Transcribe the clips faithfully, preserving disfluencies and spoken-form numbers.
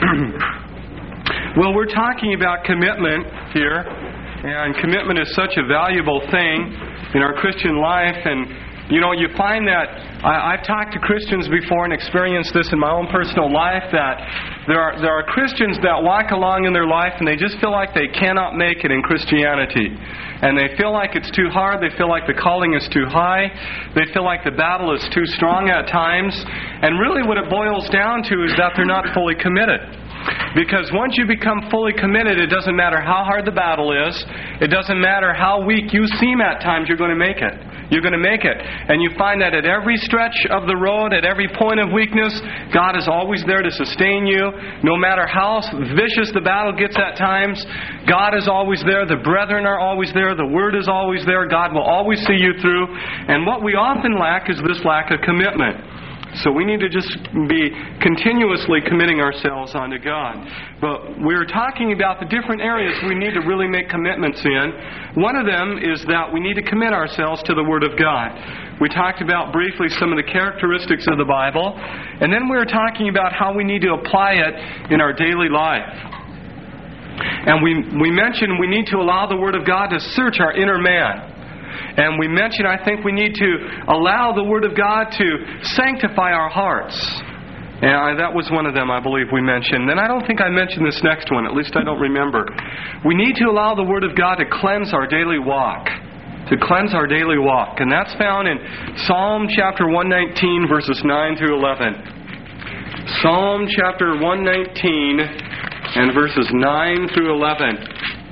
Well, we're talking about commitment here, and commitment is such a valuable thing in our Christian life. And, you know, you find that I, I've talked to Christians before and experienced this in my own personal life, that there are there are Christians that walk along in their life and they just feel like they cannot make it in Christianity. And they feel like it's too hard. They feel like the calling is too high. They feel like the battle is too strong at times. And really what it boils down to is that they're not fully committed. Because once you become fully committed, it doesn't matter how hard the battle is. It doesn't matter how weak you seem at times, you're going to make it. You're going to make it. And you find that at every stretch of the road, at every point of weakness, God is always there to sustain you. No matter how vicious the battle gets at times, God is always there. The brethren are always there. The Word is always there. God will always see you through. And what we often lack is this lack of commitment. So we need to just be continuously committing ourselves unto God. But we're talking about the different areas we need to really make commitments in. One of them is that we need to commit ourselves to the Word of God. We talked about briefly some of the characteristics of the Bible. And then we were talking about how we need to apply it in our daily life. And we, we mentioned we need to allow the Word of God to search our inner man. And we mentioned, I think we need to allow the Word of God to sanctify our hearts. And I, that was one of them, I believe, we mentioned. And I don't think I mentioned this next one. At least I don't remember. We need to allow the Word of God to cleanse our daily walk. To cleanse our daily walk. And that's found in Psalm chapter one nineteen, verses nine through eleven. Psalm chapter one nineteen and verses nine through eleven.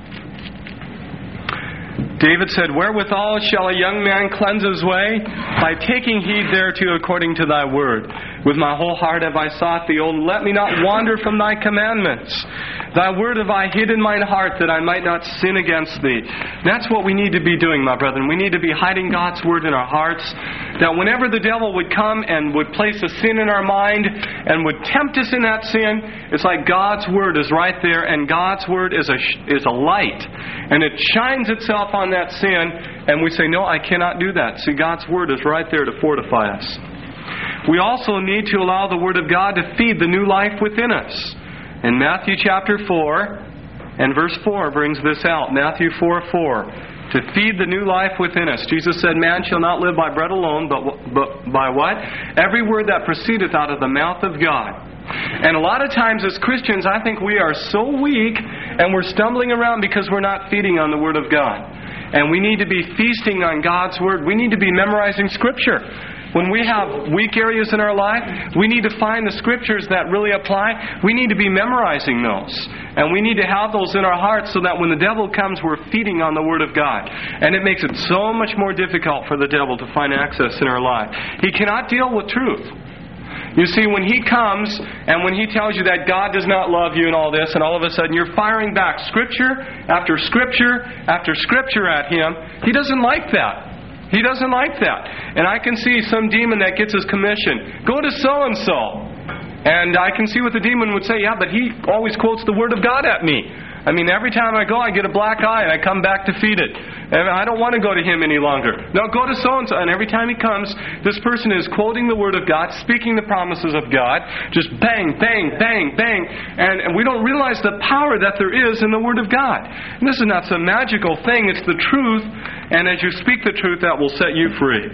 David said, "Wherewithal shall a young man cleanse his way? By taking heed thereto according to thy word. With my whole heart have I sought thee, O let me not wander from thy commandments. Thy word have I hid in mine heart, that I might not sin against thee." That's what we need to be doing, my brethren. We need to be hiding God's word in our hearts, that whenever the devil would come and would place a sin in our mind and would tempt us in that sin, it's like God's word is right there, and God's word is a is a light, and it shines itself on that sin, and we say, "No, I cannot do that." See, God's word is right there to fortify us. We also need to allow the Word of God to feed the new life within us. In Matthew chapter four and verse four brings this out. Matthew four four. To feed the new life within us. Jesus said, "Man shall not live by bread alone, but, but by what? Every word that proceedeth out of the mouth of God." And a lot of times as Christians, I think we are so weak and we're stumbling around because we're not feeding on the Word of God. And we need to be feasting on God's Word. We need to be memorizing Scripture. When we have weak areas in our life, we need to find the Scriptures that really apply. We need to be memorizing those. And we need to have those in our hearts so that when the devil comes, we're feeding on the Word of God. And it makes it so much more difficult for the devil to find access in our life. He cannot deal with truth. You see, when he comes and when he tells you that God does not love you and all this, and all of a sudden you're firing back Scripture after Scripture after Scripture at him, he doesn't like that. He doesn't like that. And I can see some demon that gets his commission. Go to so-and-so. And I can see what the demon would say. Yeah, but he always quotes the Word of God at me. I mean, every time I go, I get a black eye and I come back defeated. And I don't want to go to him any longer. No, go to so-and-so. And every time he comes, this person is quoting the Word of God, speaking the promises of God. Just bang, bang, bang, bang. And, and we don't realize the power that there is in the Word of God. And this is not some magical thing. It's the truth. And as you speak the truth, that will set you free.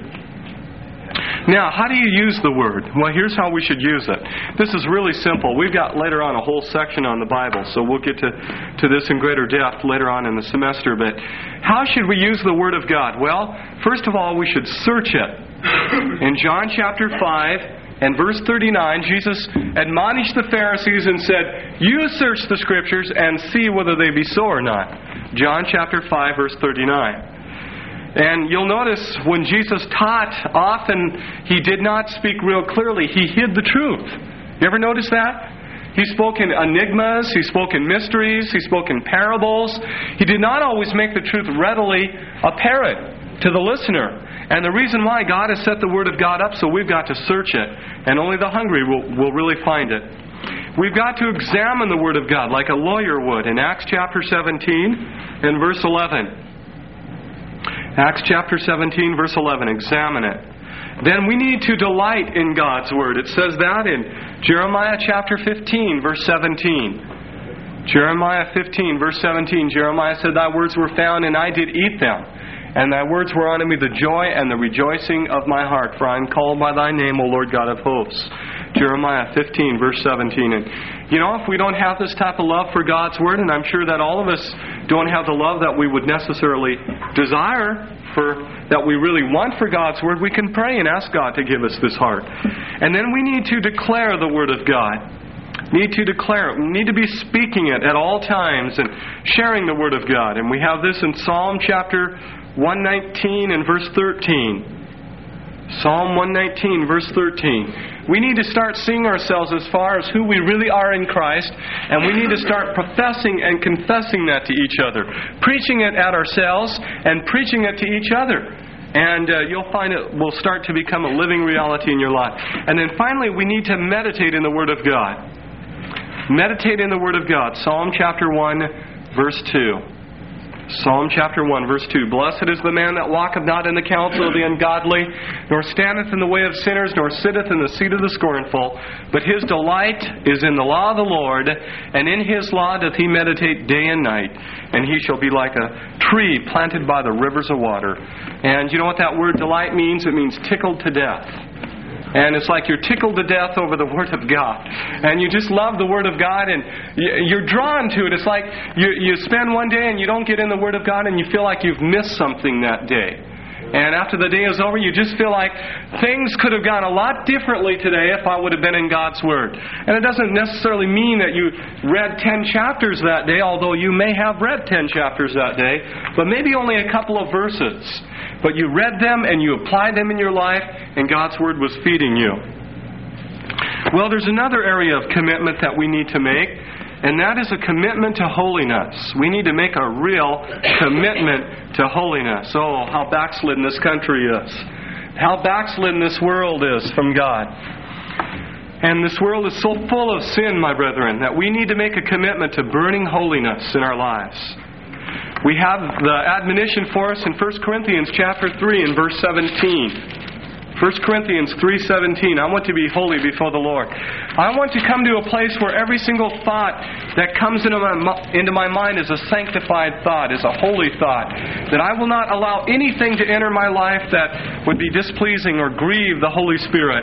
Now, how do you use the Word? Well, here's how we should use it. This is really simple. We've got later on a whole section on the Bible, so we'll get to, to this in greater depth later on in the semester. But how should we use the Word of God? Well, first of all, we should search it. In John chapter five and verse thirty-nine, Jesus admonished the Pharisees and said, "You search the Scriptures and see whether they be so or not." John chapter five, verse thirty-nine. And you'll notice when Jesus taught, often He did not speak real clearly. He hid the truth. You ever notice that? He spoke in enigmas. He spoke in mysteries. He spoke in parables. He did not always make the truth readily apparent to the listener. And the reason why, God has set the Word of God up, so we've got to search it. And only the hungry will, will really find it. We've got to examine the Word of God like a lawyer would in Acts chapter seventeen and verse eleven. Acts chapter seventeen, verse eleven. Examine it. then we need to delight in God's Word. It says that in Jeremiah chapter fifteen, verse seventeen. Jeremiah fifteen, verse seventeen, Jeremiah said, Thy words were found, and I did eat them. And Thy words were unto me the joy and the rejoicing of my heart. For I am called by Thy name, O Lord God of hosts. Jeremiah fifteen, verse seventeen. And you know, if we don't have this type of love for God's Word, and I'm sure that all of us don't have the love that we would necessarily desire for, that we really want for God's Word, we can pray and ask God to give us this heart. And then we need to declare the Word of God. Need to declare it. We need to be speaking it at all times and sharing the Word of God. And we have this in Psalm chapter one nineteen and verse thirteen. Psalm one nineteen, verse thirteen. We need to start seeing ourselves as far as who we really are in Christ, and we need to start professing and confessing that to each other. Preaching it at ourselves and preaching it to each other. And uh, you'll find it will start to become a living reality in your life. And then finally, we need to meditate in the Word of God. Meditate in the Word of God. Psalm chapter one, verse two. Psalm chapter one, verse two. Blessed is the man that walketh not in the counsel of the ungodly, nor standeth in the way of sinners, nor sitteth in the seat of the scornful. But his delight is in the law of the Lord, and in his law doth he meditate day and night. And he shall be like a tree planted by the rivers of water. And you know what that word delight means? It means tickled to death. And it's like you're tickled to death over the Word of God. And you just love the Word of God, and you're drawn to it. It's like you, you spend one day and you don't get in the Word of God, and you feel like you've missed something that day. And after the day is over, you just feel like things could have gone a lot differently today if I would have been in God's Word. And it doesn't necessarily mean that you read ten chapters that day, although you may have read ten chapters that day, but maybe only a couple of verses. But you read them and you applied them in your life, and God's Word was feeding you. Well, there's another area of commitment that we need to make, and that is a commitment to holiness. We need to make a real commitment to holiness. Oh, how backslidden this country is. How backslidden this world is from God. And this world is so full of sin, my brethren, that we need to make a commitment to burning holiness in our lives. We have the admonition for us in First Corinthians chapter three and verse seventeen. First Corinthians three seventeen. I want to be holy before the Lord. I want to come to a place where every single thought that comes into my, into my mind is a sanctified thought, is a holy thought. That I will not allow anything to enter my life that would be displeasing or grieve the Holy Spirit.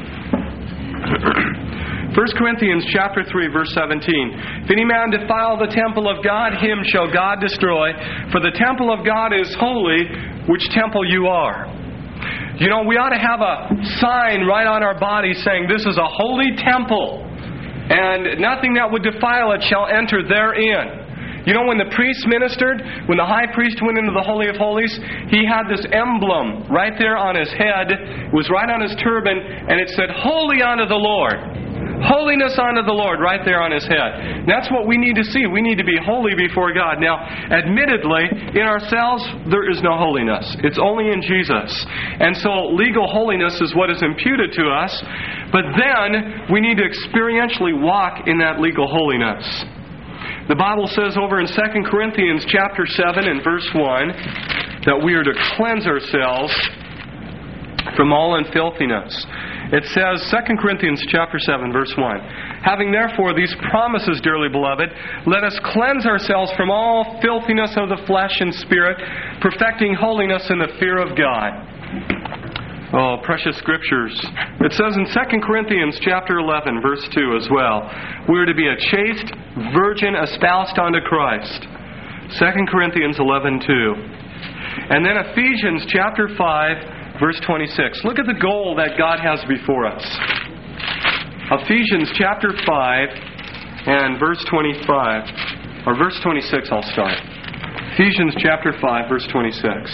First Corinthians chapter three, verse seventeen. If any man defile the temple of God, him shall God destroy. For the temple of God is holy, which temple you are. You know, we ought to have a sign right on our body saying, this is a holy temple, and nothing that would defile it shall enter therein. You know, when the priest ministered, when the high priest went into the Holy of Holies, he had this emblem right there on his head. It was right on his turban, and it said, Holy unto the Lord. Holiness unto the Lord right there on his head. That's what we need to see. We need to be holy before God. Now, admittedly, in ourselves, there is no holiness. It's only in Jesus. And so legal holiness is what is imputed to us. But then, we need to experientially walk in that legal holiness. The Bible says over in Second Corinthians chapter seven and verse one that we are to cleanse ourselves from all unfilthiness. It says, Second Corinthians chapter seven, verse one, having therefore these promises, dearly beloved, let us cleanse ourselves from all filthiness of the flesh and spirit, perfecting holiness in the fear of God. Oh, precious scriptures. It says in Second Corinthians chapter eleven, verse two as well, we are to be a chaste virgin espoused unto Christ. Second Corinthians eleven, two. And then Ephesians chapter five, verse twenty-six. Look at the goal that God has before us. Ephesians chapter five and verse twenty-five. Or verse twenty-six, I'll start. Ephesians chapter five, verse twenty-six.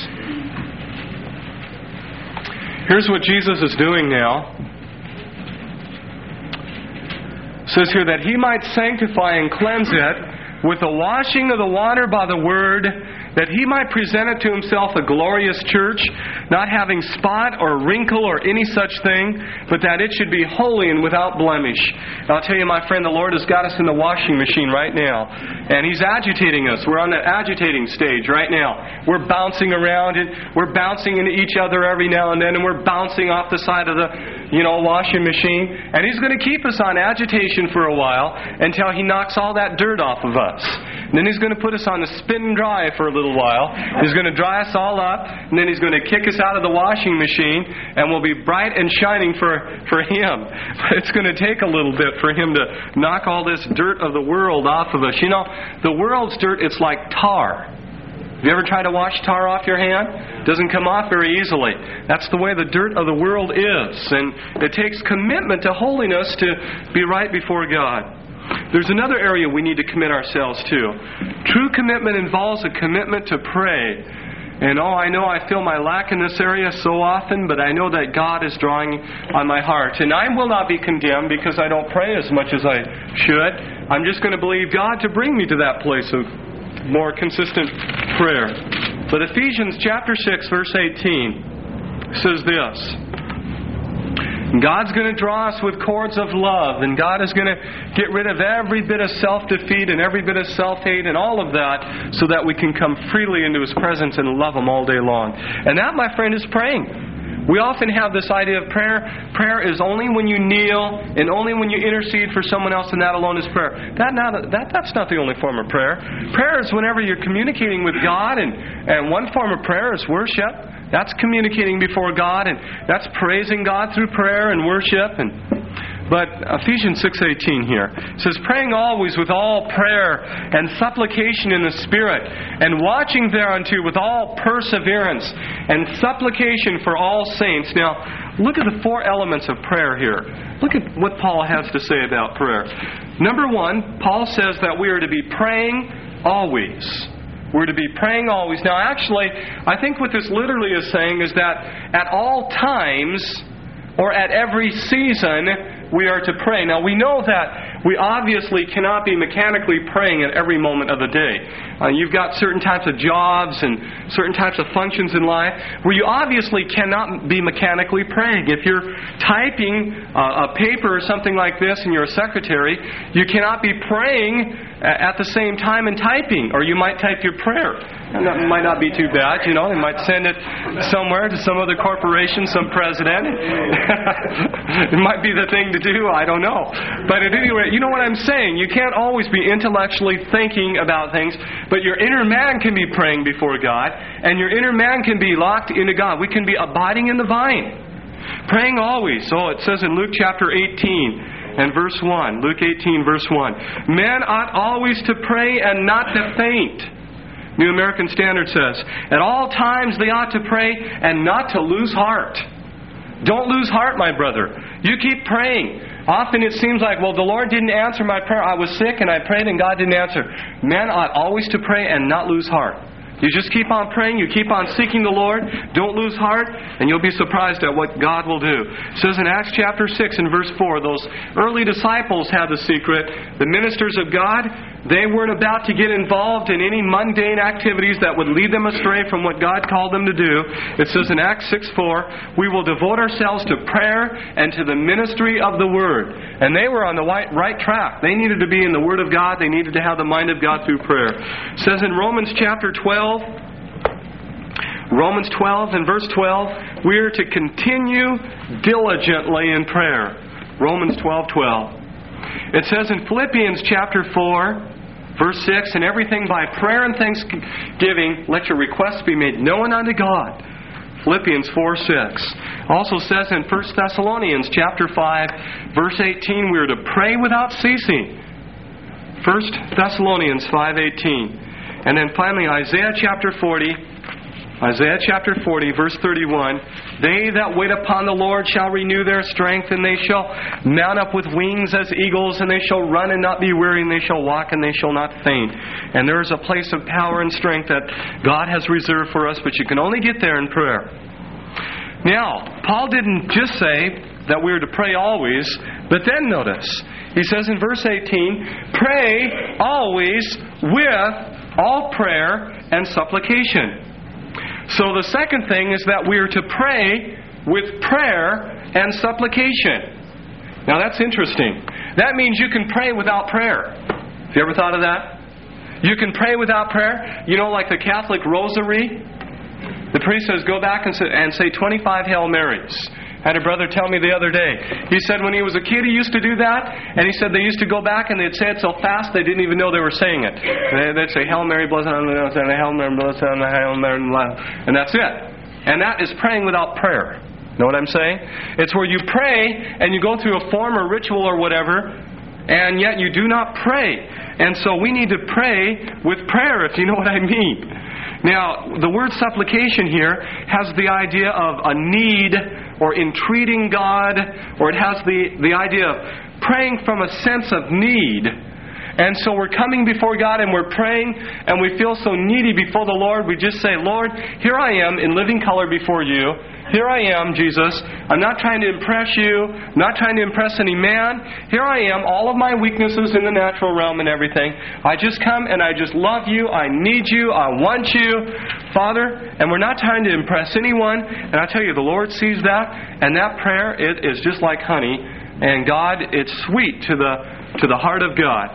Here's what Jesus is doing now. It says here that He might sanctify and cleanse it with the washing of the water by the Word, that He might present it to Himself a glorious church, not having spot or wrinkle or any such thing, but that it should be holy and without blemish. And I'll tell you, my friend, the Lord has got us in the washing machine right now. And He's agitating us. We're on that agitating stage right now. We're bouncing around, and we're bouncing into each other every now and then, and we're bouncing off the side of the, you know, washing machine. And He's going to keep us on agitation for a while until He knocks all that dirt off of us. And then He's going to put us on the spin and dry for a little while. He's going to dry us all up, and then He's going to kick us out of the washing machine, and we'll be bright and shining for, for Him. But it's going to take a little bit for Him to knock all this dirt of the world off of us. You know, the world's dirt, it's like tar. Have you ever tried to wash tar off your hand? It doesn't come off very easily. That's the way the dirt of the world is. And it takes commitment to holiness to be right before God. There's another area we need to commit ourselves to. True commitment involves a commitment to pray. And oh, I know I feel my lack in this area so often, but I know that God is drawing on my heart. And I will not be condemned because I don't pray as much as I should. I'm just going to believe God to bring me to that place of more consistent prayer. But Ephesians chapter six, verse eighteen says this. God's going to draw us with cords of love, and God is going to get rid of every bit of self-defeat and every bit of self-hate and all of that so that we can come freely into His presence and love Him all day long. And that, my friend, is praying. We often have this idea of prayer. Prayer is only when you kneel and only when you intercede for someone else, and that alone is prayer. That not, that that's not the only form of prayer. Prayer is whenever you're communicating with God, and, and one form of prayer is worship. That's communicating before God, and that's praising God through prayer and worship. And But Ephesians six eighteen here says, praying always with all prayer and supplication in the Spirit, and watching thereunto with all perseverance and supplication for all saints. Now, look at the four elements of prayer here. Look at what Paul has to say about prayer. Number one, Paul says that we are to be praying always. We're to be praying always. Now, actually, I think what this literally is saying is that at all times, or at every season, we are to pray. Now, we know that we obviously cannot be mechanically praying at every moment of the day. Uh, you've got certain types of jobs and certain types of functions in life where you obviously cannot be mechanically praying. If you're typing uh, a paper or something like this and you're a secretary, you cannot be praying at the same time and typing, or you might type your prayer. And that might not be too bad, you know. They might send it somewhere to some other corporation, some president. It might be the thing to do, I don't know. But at any rate, you know what I'm saying. You can't always be intellectually thinking about things, but your inner man can be praying before God, and your inner man can be locked into God. We can be abiding in the vine. Praying always. So it says in Luke chapter eighteen and verse one. Luke eighteen, verse one. Men ought always to pray and not to faint. New American Standard says, at all times they ought to pray and not to lose heart. Don't lose heart, my brother. You keep praying. Often it seems like, well, the Lord didn't answer my prayer. I was sick and I prayed and God didn't answer. Men ought always to pray and not lose heart. You just keep on praying, you keep on seeking the Lord, don't lose heart, and you'll be surprised at what God will do. It says in Acts chapter six and verse four, those early disciples had the secret. The ministers of God, they weren't about to get involved in any mundane activities that would lead them astray from what God called them to do. It says in Acts six four, we will devote ourselves to prayer and to the ministry of the Word. And they were on the right, right track. They needed to be in the Word of God. They needed to have the mind of God through prayer. It says in Romans chapter twelve, Romans twelve and verse twelve, we are to continue diligently in prayer. Romans twelve twelve. It says in Philippians chapter four, verse six, and everything by prayer and thanksgiving, let your requests be made known unto God. Philippians four six. Also says in First Thessalonians chapter five, verse eighteen, we are to pray without ceasing. First Thessalonians five eighteen. And then finally Isaiah chapter forty, Isaiah chapter forty, verse thirty-one, they that wait upon the Lord shall renew their strength, and they shall mount up with wings as eagles, and they shall run and not be weary, and they shall walk and they shall not faint. And there is a place of power and strength that God has reserved for us, but you can only get there in prayer. Now, Paul didn't just say that we are to pray always, but then notice, he says in verse eighteen, pray always with all prayer and supplication. So the second thing is that we are to pray with prayer and supplication. Now that's interesting. That means you can pray without prayer. Have you ever thought of that? You can pray without prayer. You know, like the Catholic Rosary? The priest says, go back and say, and say twenty-five Hail Marys. I had a brother tell me the other day. He said when he was a kid he used to do that, and he said they used to go back and they'd say it so fast they didn't even know they were saying it. They'd say, Hail Mary, blessed are thou, and Hail Mary, blessed are thou, Hail Mary, and that's it. And that is praying without prayer. Know what I'm saying? It's where you pray and you go through a form or ritual or whatever, and yet you do not pray. And so we need to pray with prayer, if you know what I mean. Now, the word supplication here has the idea of a need or entreating God, or it has the, the idea of praying from a sense of need. And so we're coming before God and we're praying and we feel so needy before the Lord. We just say, Lord, here I am in living color before you. Here I am, Jesus. I'm not trying to impress you. I'm not trying to impress any man. Here I am, all of my weaknesses in the natural realm and everything. I just come and I just love you. I need you. I want you, Father. And we're not trying to impress anyone. And I tell you, the Lord sees that. And that prayer, it is just like honey. And God, it's sweet to the to the heart of God.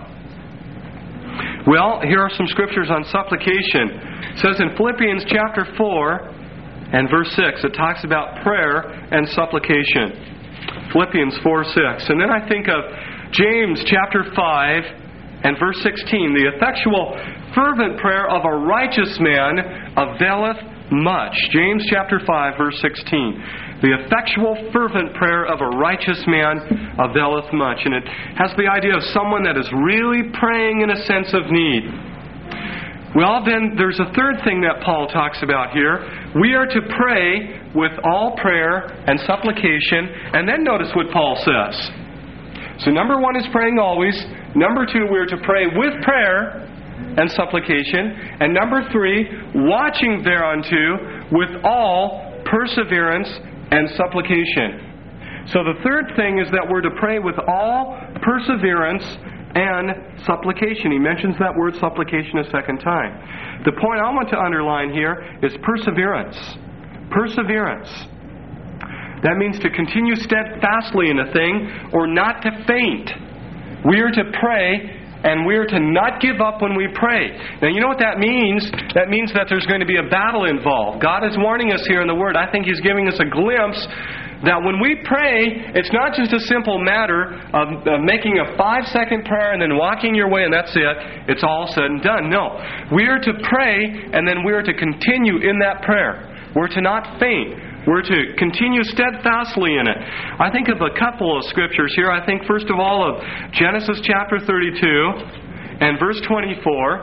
Well, here are some scriptures on supplication. It says in Philippians chapter four and verse six, it talks about prayer and supplication. Philippians four six. And then I think of James chapter five and verse sixteen. The effectual, fervent prayer of a righteous man availeth much. James chapter five, verse sixteen. The effectual, fervent prayer of a righteous man availeth much. And it has the idea of someone that is really praying in a sense of need. Well, then there's a third thing that Paul talks about here. We are to pray with all prayer and supplication. And then notice what Paul says. So number one is praying always. Number two, we're to pray with prayer and supplication. And number three, watching thereunto with all perseverance and supplication. So the third thing is that we're to pray with all perseverance and supplication. He mentions that word supplication a second time. The point I want to underline here is perseverance. Perseverance. That means to continue steadfastly in a thing or not to faint. We are to pray and we are to not give up when we pray. Now, you know what that means? That means that there's going to be a battle involved. God is warning us here in the Word. I think He's giving us a glimpse that when we pray, it's not just a simple matter of, of making a five-second prayer and then walking your way and that's it. It's all said and done. No. We are to pray and then we are to continue in that prayer. We're to not faint. We're to continue steadfastly in it. I think of a couple of scriptures here. I think first of all of Genesis chapter thirty-two and verse twenty-four.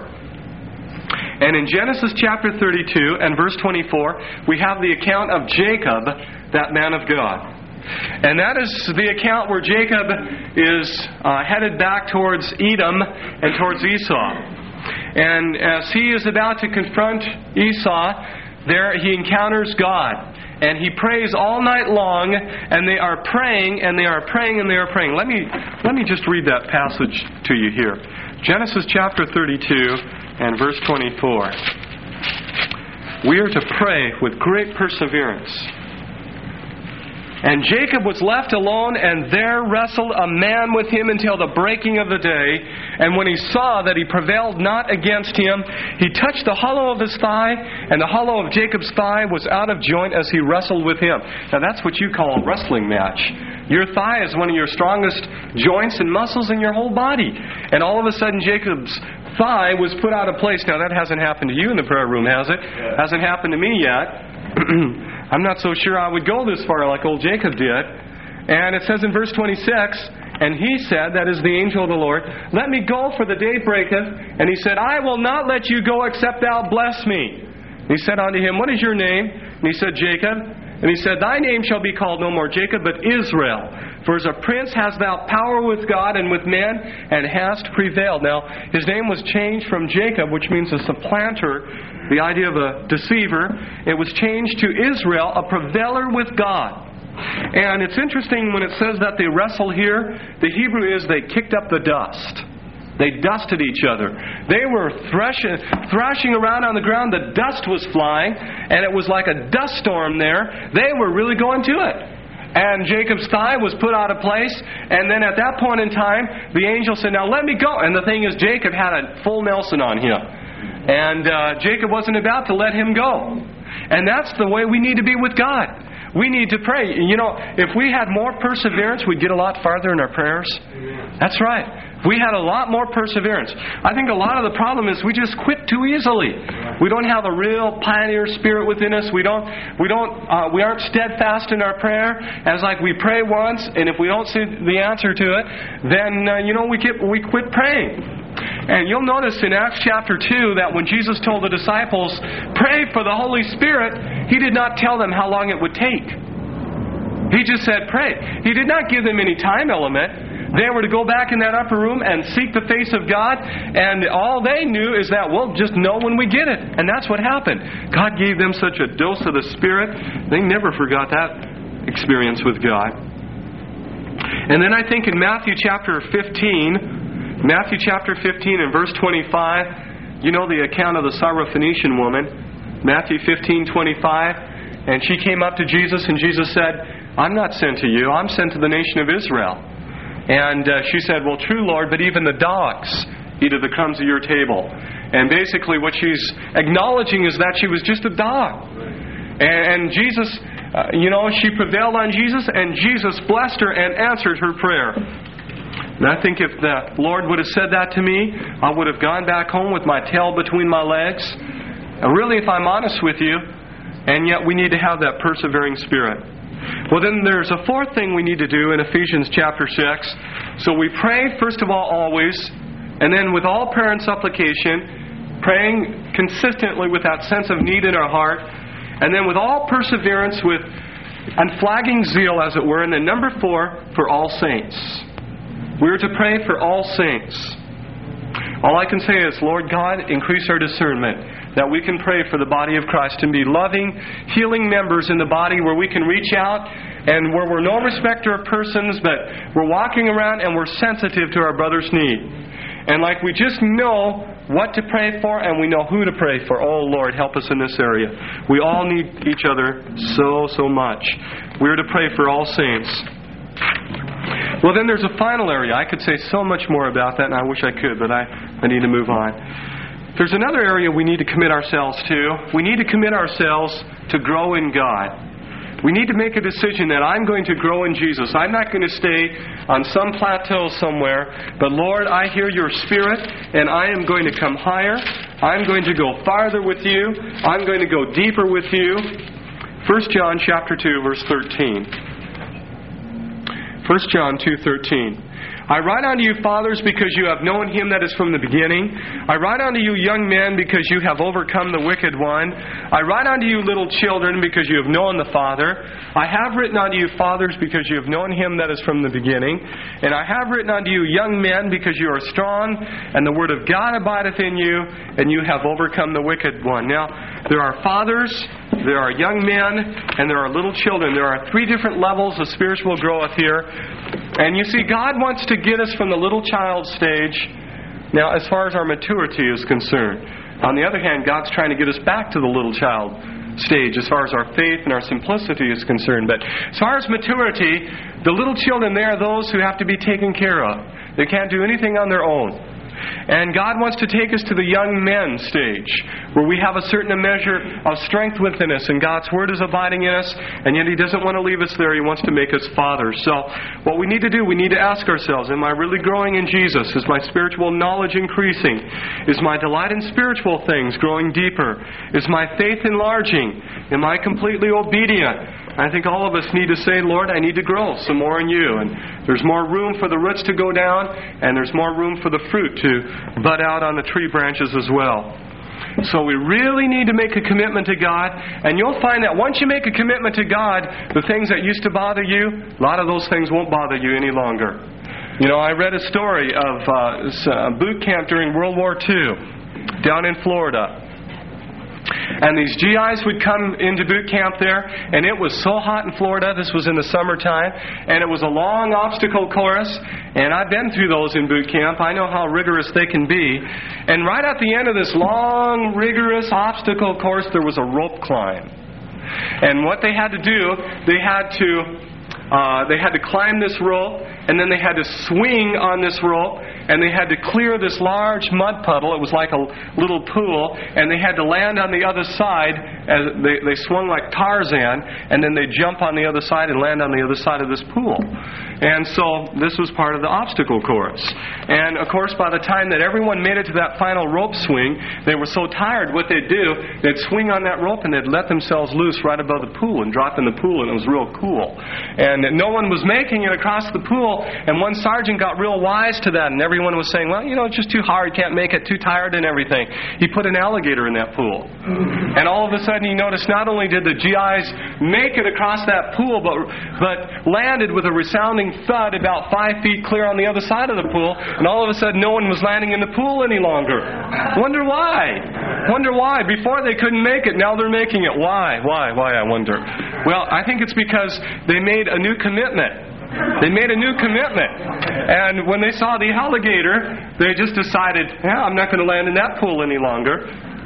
And in Genesis chapter thirty-two and verse twenty-four, we have the account of Jacob, that man of God. And that is the account where Jacob is uh, headed back towards Edom and towards Esau. And as he is about to confront Esau, there he encounters God. And he prays all night long, and they are praying, and they are praying, and they are praying. Let me let me just read that passage to you here. Genesis chapter thirty-two and verse twenty-four. We are to pray with great perseverance. And Jacob was left alone, and there wrestled a man with him until the breaking of the day. And when he saw that he prevailed not against him, he touched the hollow of his thigh, and the hollow of Jacob's thigh was out of joint as he wrestled with him. Now that's what you call a wrestling match. Your thigh is one of your strongest joints and muscles in your whole body. And all of a sudden Jacob's thigh was put out of place. Now that hasn't happened to you in the prayer room, has it? Yeah. Hasn't happened to me yet. I'm not so sure I would go this far like old Jacob did. And it says in verse twenty-six, and he said, that is the angel of the Lord, let me go, for the day breaketh. And he said, I will not let you go except thou bless me. And he said unto him, what is your name? And he said, Jacob. And he said, thy name shall be called no more Jacob, but Israel. For as a prince hast thou power with God and with men, and hast prevailed. Now, his name was changed from Jacob, which means a supplanter, the idea of a deceiver. It was changed to Israel, a prevailer with God. And it's interesting when it says that they wrestle here, the Hebrew is they kicked up the dust. They dusted each other. They were threshing, thrashing around on the ground. The dust was flying, and it was like a dust storm there. They were really going to it. And Jacob's thigh was put out of place, and then at that point in time, the angel said, now let me go. And the thing is, Jacob had a full Nelson on him. And uh, Jacob wasn't about to let him go. And that's the way we need to be with God. We need to pray. You know, if we had more perseverance, we'd get a lot farther in our prayers. That's right. If we had a lot more perseverance. I think a lot of the problem is we just quit too easily. We don't have a real pioneer spirit within us. We don't. We don't. Uh, we aren't steadfast in our prayer. As like we pray once, and if we don't see the answer to it, then uh, you know we get we quit praying. And you'll notice in Acts chapter two that when Jesus told the disciples, pray for the Holy Spirit, He did not tell them how long it would take. He just said pray. He did not give them any time element. They were to go back in that upper room and seek the face of God, and all they knew is that we'll just know when we get it. And that's what happened. God gave them such a dose of the Spirit, they never forgot that experience with God. And then I think in Matthew chapter fifteen, Matthew chapter fifteen and verse twenty-five, you know the account of the Syrophoenician woman, Matthew fifteen twenty-five, and she came up to Jesus, and Jesus said, I'm not sent to you, I'm sent to the nation of Israel. And uh, she said, well, true, Lord, but even the dogs eat of the crumbs of your table. And basically what she's acknowledging is that she was just a dog. And, and Jesus, uh, you know, she prevailed on Jesus, and Jesus blessed her and answered her prayer. And I think if the Lord would have said that to me, I would have gone back home with my tail between my legs. And really, if I'm honest with you, and yet we need to have that persevering spirit. Well, then there's a fourth thing we need to do in Ephesians chapter six. So we pray, first of all, always, and then with all prayer and supplication, praying consistently with that sense of need in our heart, and then with all perseverance, with unflagging zeal, as it were, and then number four, for all saints. We're to pray for all saints. All I can say is, Lord God, increase our discernment, that we can pray for the body of Christ and be loving, healing members in the body where we can reach out and where we're no respecter of persons, but we're walking around and we're sensitive to our brother's need. And like we just know what to pray for and we know who to pray for. Oh, Lord, help us in this area. We all need each other so, so much. We're to pray for all saints. Well, then there's a final area. I could say so much more about that, and I wish I could, but I, I need to move on. There's another area we need to commit ourselves to. We need to commit ourselves to grow in God. We need to make a decision that I'm going to grow in Jesus. I'm not going to stay on some plateau somewhere, but Lord, I hear your Spirit, and I am going to come higher. I'm going to go farther with you. I'm going to go deeper with you. First John chapter two, verse thirteen. First John two thirteen. I write unto you, fathers, because you have known him that is from the beginning. I write unto you, young men, because you have overcome the wicked one. I write unto you, little children, because you have known the Father. I have written unto you, fathers, because you have known him that is from the beginning. And I have written unto you, young men, because you are strong, and the word of God abideth in you, and you have overcome the wicked one. Now, there are fathers, there are young men, and there are little children. There are three different levels of spiritual growth here. And you see, God wants to get us from the little child stage, now, as far as our maturity is concerned. On the other hand, God's trying to get us back to the little child stage as far as our faith and our simplicity is concerned. But as far as maturity, the little children, they are those who have to be taken care of. They can't do anything on their own. And God wants to take us to the young men stage, where we have a certain measure of strength within us, and God's Word is abiding in us, and yet He doesn't want to leave us there. He wants to make us fathers. So what we need to do, we need to ask ourselves, am I really growing in Jesus? Is my spiritual knowledge increasing? Is my delight in spiritual things growing deeper? Is my faith enlarging? Am I completely obedient? I think all of us need to say, Lord, I need to grow some more in you. And there's more room for the roots to go down, and there's more room for the fruit to bud out on the tree branches as well. So we really need to make a commitment to God. And you'll find that once you make a commitment to God, the things that used to bother you, a lot of those things won't bother you any longer. You know, I read a story of uh, a boot camp during World War Two down in Florida. And these G Is would come into boot camp there, and it was so hot in Florida. This was in the summertime, and it was a long obstacle course. And I've been through those in boot camp. I know how rigorous they can be. And right at the end of this long, rigorous obstacle course, there was a rope climb. And what they had to do, they had to uh, they had to climb this rope, and then they had to swing on this rope, and they had to clear this large mud puddle. It was like a little pool, and they had to land on the other side. As they, they swung like Tarzan, and then they jump on the other side and land on the other side of this pool. And so this was part of the obstacle course. And of course, by the time that everyone made it to that final rope swing, they were so tired. What they'd do, they'd swing on that rope and they'd let themselves loose right above the pool and drop in the pool, and it was real cool. And no one was making it across the pool, and one sergeant got real wise to that, and everyone was saying, well, you know, it's just too hard, can't make it, too tired and everything. He put an alligator in that pool. And all of a sudden he noticed not only did the G Is make it across that pool, but, but landed with a resounding thud about five feet clear on the other side of the pool, and all of a sudden no one was landing in the pool any longer. Wonder why? Wonder why? Before they couldn't make it, now they're making it. Why? Why? Why, I wonder. Well, I think it's because they made a new commitment. They made a new commitment. And when they saw the alligator, they just decided, yeah, I'm not going to land in that pool any longer.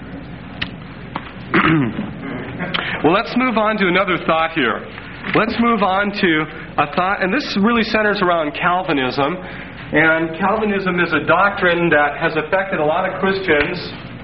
Well, let's move on to another thought here. Let's move on to a thought, and this really centers around Calvinism. And Calvinism is a doctrine that has affected a lot of Christians.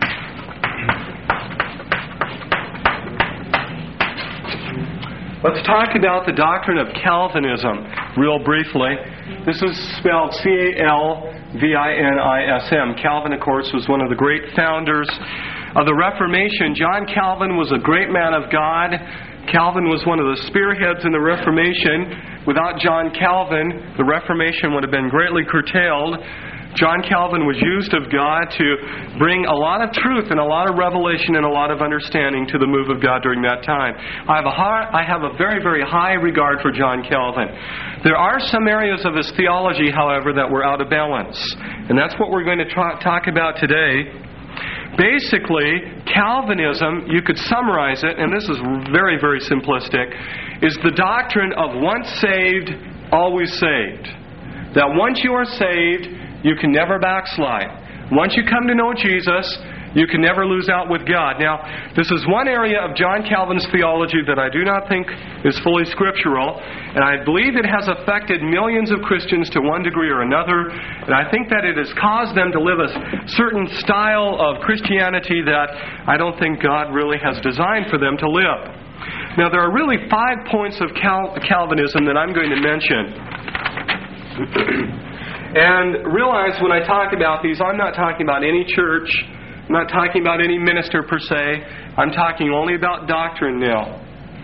Let's talk about the doctrine of Calvinism real briefly. This is spelled C A L V I N I S M. Calvin, of course, was one of the great founders of the Reformation. John Calvin was a great man of God. Calvin was one of the spearheads in the Reformation. Without John Calvin, the Reformation would have been greatly curtailed. John Calvin was used of God to bring a lot of truth and a lot of revelation and a lot of understanding to the move of God during that time. I have a high, I have a very, very high regard for John Calvin. There are some areas of his theology, however, that were out of balance. And that's what we're going to tra- talk about today. Basically, Calvinism, you could summarize it, and this is very, very simplistic, is the doctrine of once saved, always saved. That once you are saved, you can never backslide. Once you come to know Jesus, you can never lose out with God. Now, this is one area of John Calvin's theology that I do not think is fully scriptural, and I believe it has affected millions of Christians to one degree or another, and I think that it has caused them to live a certain style of Christianity that I don't think God really has designed for them to live. Now, there are really five points of Cal- Calvinism that I'm going to mention. And realize when I talk about these, I'm not talking about any church. I'm not talking about any minister per se. I'm talking only about doctrine now.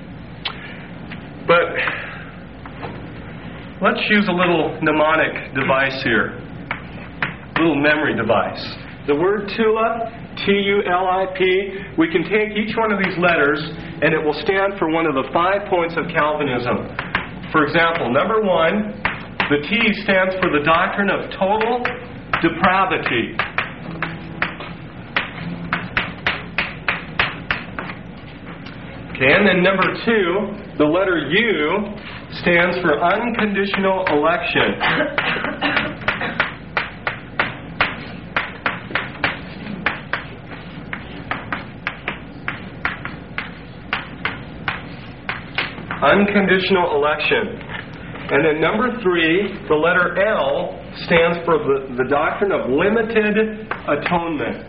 But let's use a little mnemonic device here. A little memory device. The word tulip, T U L I P, we can take each one of these letters and it will stand for one of the five points of Calvinism. For example, number one, the T stands for the doctrine of total depravity. Okay, and then number two, the letter U stands for unconditional election. Unconditional election. And then number three, the letter L stands for the, the doctrine of limited atonement.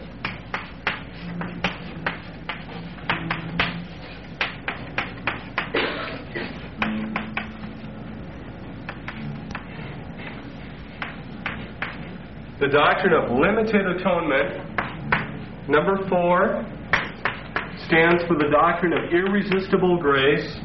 The doctrine of limited atonement. Number four stands for the doctrine of irresistible grace.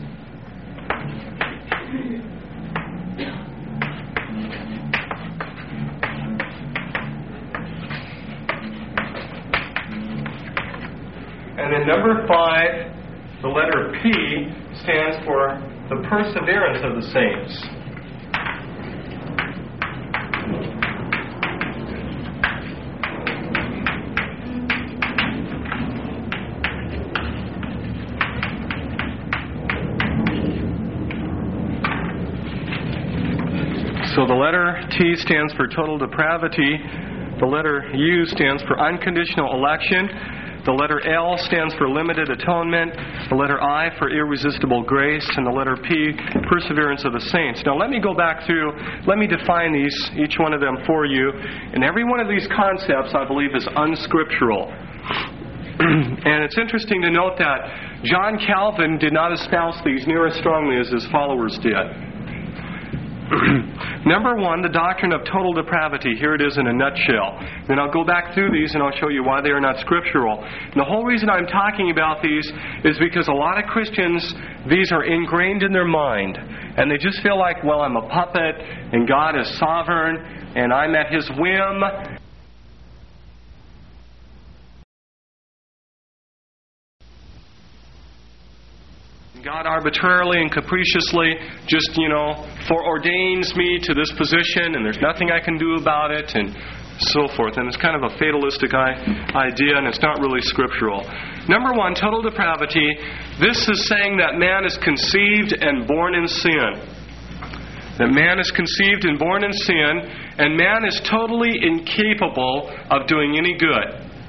And then number five, the letter P, stands for the perseverance of the saints. So the letter T stands for total depravity. The letter U stands for unconditional election. The letter L stands for limited atonement. The letter I for irresistible grace. And the letter P, perseverance of the saints. Now let me go back through, let me define these, each one of them for you. And every one of these concepts, I believe, is unscriptural. And it's interesting to note that John Calvin did not espouse these near as strongly as his followers did. Number one, the doctrine of total depravity. Here it is in a nutshell. Then I'll go back through these and I'll show you why they are not scriptural. And the whole reason I'm talking about these is because a lot of Christians, these are ingrained in their mind. And they just feel like, well, I'm a puppet and God is sovereign and I'm at His whim. God arbitrarily and capriciously just, you know, foreordains me to this position and there's nothing I can do about it and so forth. And it's kind of a fatalistic idea and it's not really scriptural. Number one, total depravity. This is saying that man is conceived and born in sin. That man is conceived and born in sin and man is totally incapable of doing any good.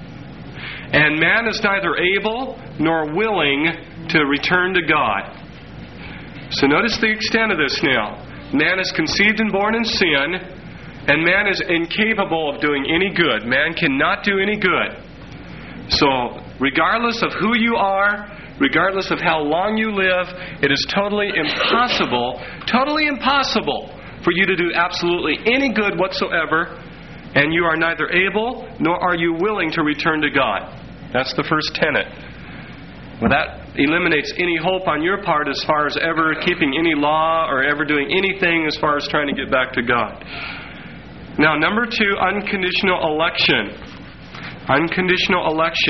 And man is neither able nor willing to return to God. So notice the extent of this now. Man is conceived and born in sin, and man is incapable of doing any good. Man cannot do any good. So, regardless of who you are, regardless of how long you live, it is totally impossible, totally impossible for you to do absolutely any good whatsoever, and you are neither able nor are you willing to return to God. That's the first tenet. Well, that eliminates any hope on your part as far as ever keeping any law or ever doing anything as far as trying to get back to God. Now, number two, unconditional election. Unconditional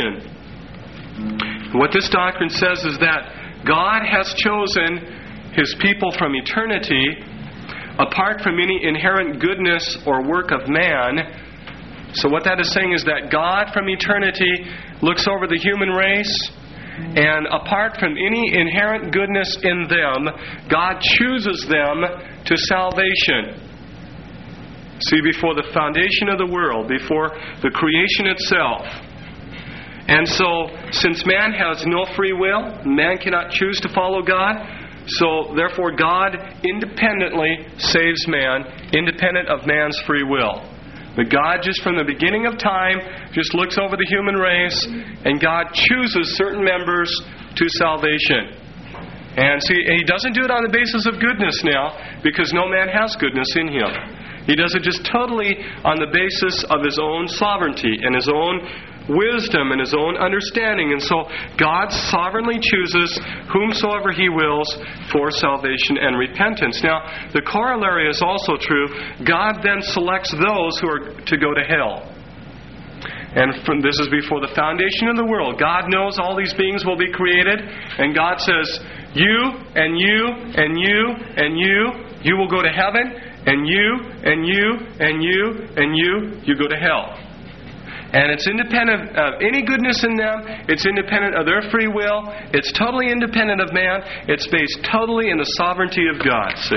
election. What this doctrine says is that God has chosen His people from eternity apart from any inherent goodness or work of man. So what that is saying is that God from eternity looks over the human race, and apart from any inherent goodness in them, God chooses them to salvation. See, before the foundation of the world, before the creation itself. And so, since man has no free will, man cannot choose to follow God, so therefore God independently saves man, independent of man's free will. But God, just from the beginning of time, just looks over the human race, and God chooses certain members to salvation. And see, He doesn't do it on the basis of goodness now, because no man has goodness in him. He does it just totally on the basis of His own sovereignty and His own wisdom and His own understanding. And so God sovereignly chooses whomsoever He wills for salvation and repentance. Now, the corollary is also true. God then selects those who are to go to hell. And from, this is before the foundation of the world. God knows all these beings will be created, and God says, you and you and you and you, you will go to heaven, and you and you and you and you, you go to hell. And it's independent of any goodness in them. It's independent of their free will. It's totally independent of man. It's based totally in the sovereignty of God. See?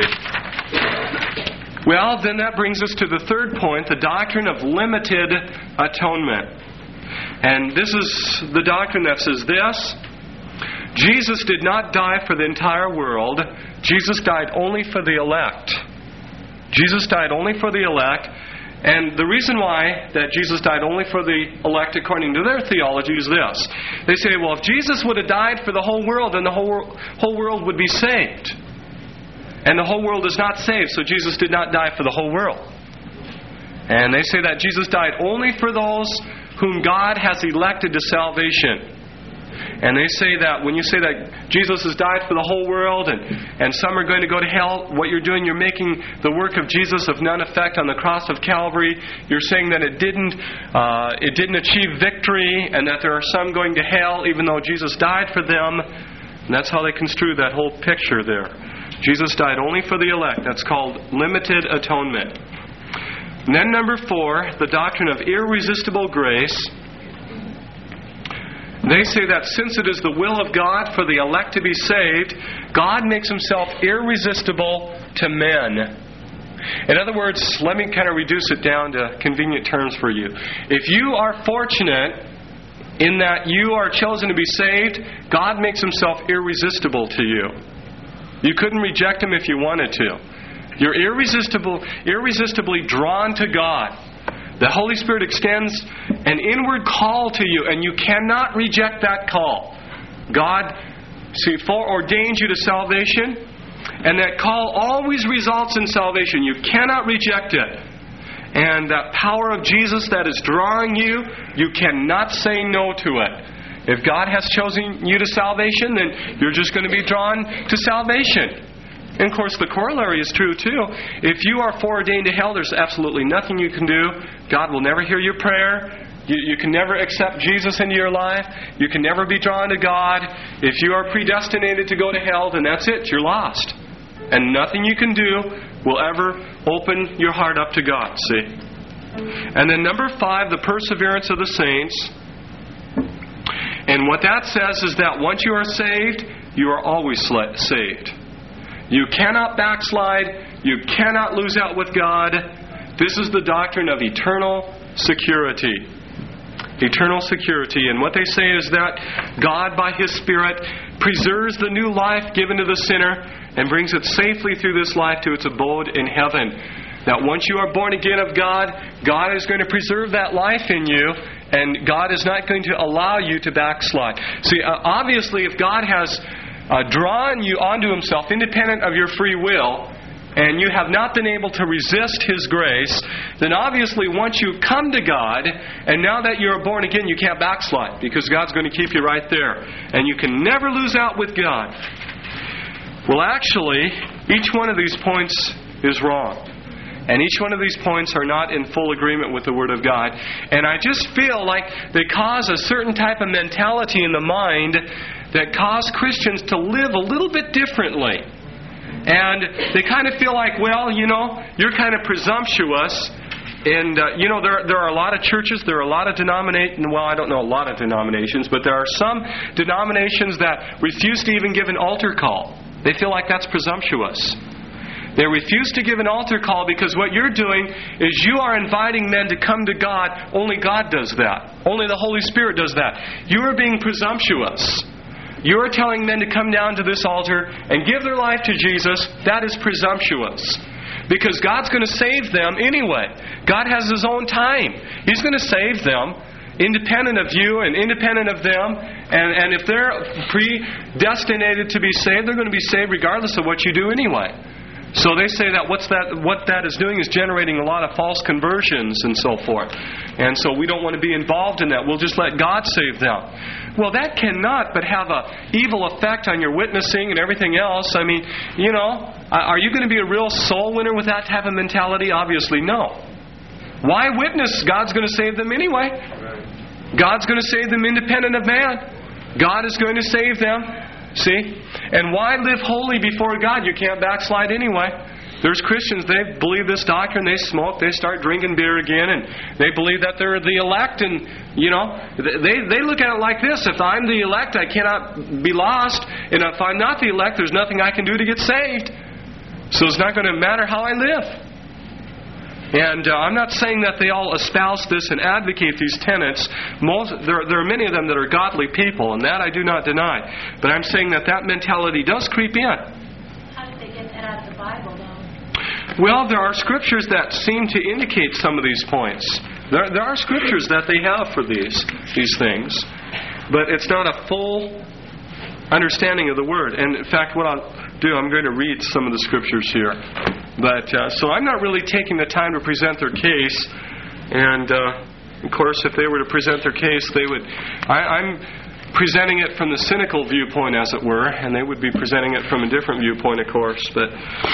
Well, then that brings us to the third point, the doctrine of limited atonement. And this is the doctrine that says this: Jesus did not die for the entire world. Jesus died only for the elect. Jesus died only for the elect. And the reason why that Jesus died only for the elect according to their theology is this. They say, well, if Jesus would have died for the whole world, then the whole, whole world would be saved. And the whole world is not saved, so Jesus did not die for the whole world. And they say that Jesus died only for those whom God has elected to salvation. And they say that when you say that Jesus has died for the whole world and, and some are going to go to hell, what you're doing, you're making the work of Jesus of none effect on the cross of Calvary. You're saying that it didn't uh, it didn't achieve victory and that there are some going to hell even though Jesus died for them. And that's how they construe that whole picture there. Jesus died only for the elect. That's called limited atonement. And then number four, the doctrine of irresistible grace. They say that since it is the will of God for the elect to be saved, God makes Himself irresistible to men. In other words, let me kind of reduce it down to convenient terms for you. If you are fortunate in that you are chosen to be saved, God makes Himself irresistible to you. You couldn't reject Him if you wanted to. You're irresistible, irresistibly drawn to God. The Holy Spirit extends an inward call to you, and you cannot reject that call. God, see, foreordains you to salvation, and that call always results in salvation. You cannot reject it. And that power of Jesus that is drawing you, you cannot say no to it. If God has chosen you to salvation, then you're just going to be drawn to salvation. And of course, the corollary is true too. If you are foreordained to hell, there's absolutely nothing you can do. God will never hear your prayer. You, you can never accept Jesus into your life. You can never be drawn to God. If you are predestinated to go to hell, then that's it. You're lost. And nothing you can do will ever open your heart up to God, see? And then number five, the perseverance of the saints. And what that says is that once you are saved, you are always saved. You cannot backslide. You cannot lose out with God. This is the doctrine of eternal security. Eternal security. And what they say is that God, by His Spirit, preserves the new life given to the sinner and brings it safely through this life to its abode in heaven. That once you are born again of God, God is going to preserve that life in you, and God is not going to allow you to backslide. See, uh, obviously, if God has uh, drawn you onto Himself, independent of your free will, and you have not been able to resist His grace, then obviously once you come to God, and now that you're born again, you can't backslide, because God's going to keep you right there. And you can never lose out with God. Well, actually, each one of these points is wrong. And each one of these points are not in full agreement with the Word of God. And I just feel like they cause a certain type of mentality in the mind that cause Christians to live a little bit differently. And they kind of feel like, well, you know, you're kind of presumptuous. And, uh, you know, there, there are a lot of churches, there are a lot of denominations, well, I don't know a lot of denominations, but there are some denominations that refuse to even give an altar call. They feel like that's presumptuous. They refuse to give an altar call because what you're doing is you are inviting men to come to God. Only God does that. Only the Holy Spirit does that. You are being presumptuous. You are telling men to come down to this altar and give their life to Jesus. That is presumptuous. Because God's going to save them anyway. God has His own time. He's going to save them independent of you and independent of them. And, and if they're predestinated to be saved, they're going to be saved regardless of what you do anyway. So they say that what's that? What that is doing is generating a lot of false conversions and so forth. And so we don't want to be involved in that. We'll just let God save them. Well, that cannot but have an evil effect on your witnessing and everything else. I mean, you know, are you going to be a real soul winner with that type of mentality? Obviously, no. Why witness? God's going to save them anyway. God's going to save them independent of man. God is going to save them. See? And why live holy before God? You can't backslide anyway. There's Christians, they believe this doctrine, they smoke, they start drinking beer again, and they believe that they're the elect, and, you know, they, they look at it like this: if I'm the elect, I cannot be lost, and if I'm not the elect, there's nothing I can do to get saved. So it's not going to matter how I live. And uh, I'm not saying that they all espouse this and advocate these tenets. Most, there, there are many of them that are godly people, and that I do not deny. But I'm saying that that mentality does creep in. How did they get that out of the Bible, though? Well, there are scriptures that seem to indicate some of these points. There, there are scriptures that they have for these these things, but it's not a full understanding of the Word. And in fact, what I'll do, I'm going to read some of the scriptures here. But uh, so I'm not really taking the time to present their case. And uh, of course, if they were to present their case, they would. I, I'm presenting it from the cynical viewpoint, as it were, and they would be presenting it from a different viewpoint, of course. But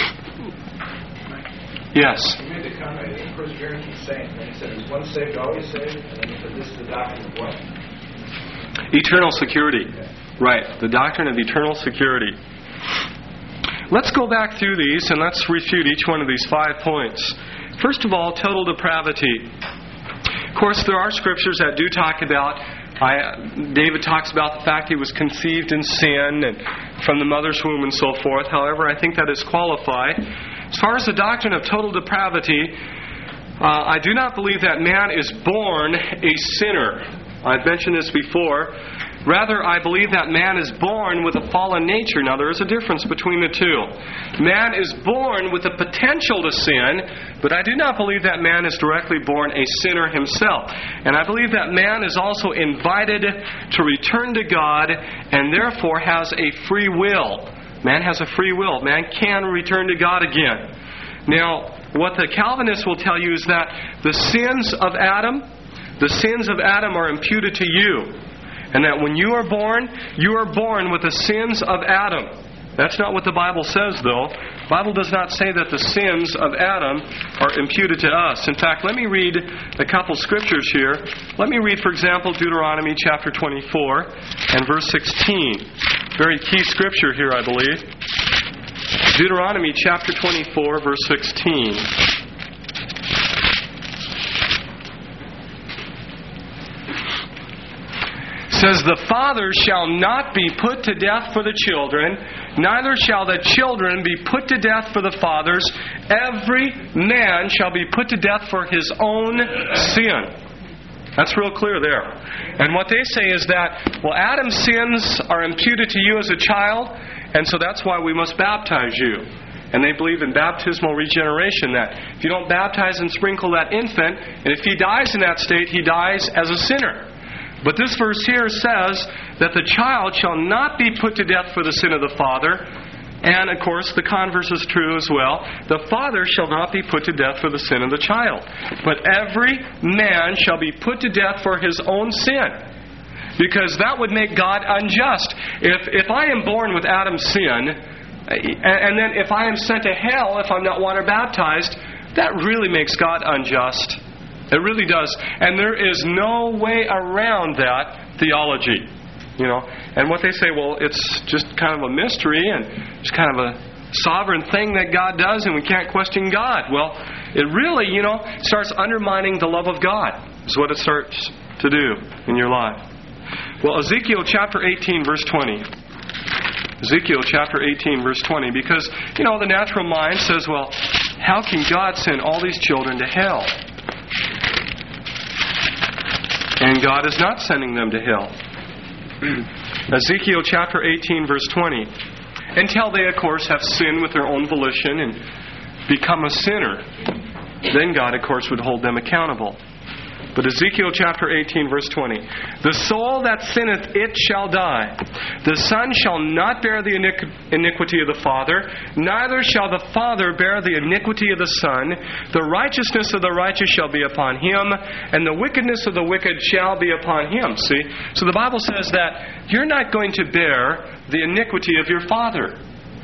yes. You made the comment, in perseverance of saints. And he said, "Is one saved, always saved?" And then he said, "This is the doctrine of what?" Eternal security. Right. The doctrine of eternal security. Let's go back through these and let's refute each one of these five points. First of all, total depravity. Of course, there are scriptures that do talk about, I, David talks about the fact he was conceived in sin and from the mother's womb and so forth. However, I think that is qualified. As far as the doctrine of total depravity, uh, I do not believe that man is born a sinner. I've mentioned this before. Rather, I believe that man is born with a fallen nature. Now, there is a difference between the two. Man is born with the potential to sin, but I do not believe that man is directly born a sinner himself. And I believe that man is also invited to return to God and therefore has a free will. Man has a free will. Man can return to God again. Now, what the Calvinists will tell you is that the sins of Adam, the sins of Adam are imputed to you. And that when you are born, you are born with the sins of Adam. That's not what the Bible says, though. The Bible does not say that the sins of Adam are imputed to us. In fact, let me read a couple scriptures here. Let me read, for example, Deuteronomy chapter twenty-four and verse sixteen. Very key scripture here, I believe. Deuteronomy chapter twenty-four, verse sixteen. Says, the father shall not be put to death for the children, neither shall the children be put to death for the fathers. Every man shall be put to death for his own sin. That's real clear there. And what they say is that, well, Adam's sins are imputed to you as a child, and so that's why we must baptize you. And they believe in baptismal regeneration, that if you don't baptize and sprinkle that infant, and if he dies in that state, he dies as a sinner. But this verse here says that the child shall not be put to death for the sin of the father. And, of course, the converse is true as well. The father shall not be put to death for the sin of the child. But every man shall be put to death for his own sin. Because that would make God unjust. If, if I am born with Adam's sin, and then if I am sent to hell if I'm not water baptized, that really makes God unjust. It really does. And there is no way around that theology. You know, and what they say, well, it's just kind of a mystery and it's kind of a sovereign thing that God does and we can't question God. Well, it really, you know, starts undermining the love of God is what it starts to do in your life. Well, Ezekiel chapter eighteen, verse twenty. Ezekiel chapter eighteen, verse twenty. Because, you know, the natural mind says, well, how can God send all these children to hell? And God is not sending them to hell. Ezekiel chapter eighteen, verse twenty. Until they, of course, have sinned with their own volition and become a sinner. Then God, of course, would hold them accountable. But Ezekiel chapter eighteen, verse twenty. The soul that sinneth, it shall die. The son shall not bear the iniquity of the father, neither shall the father bear the iniquity of the son. The righteousness of the righteous shall be upon him, and the wickedness of the wicked shall be upon him. See? So the Bible says that you're not going to bear the iniquity of your father.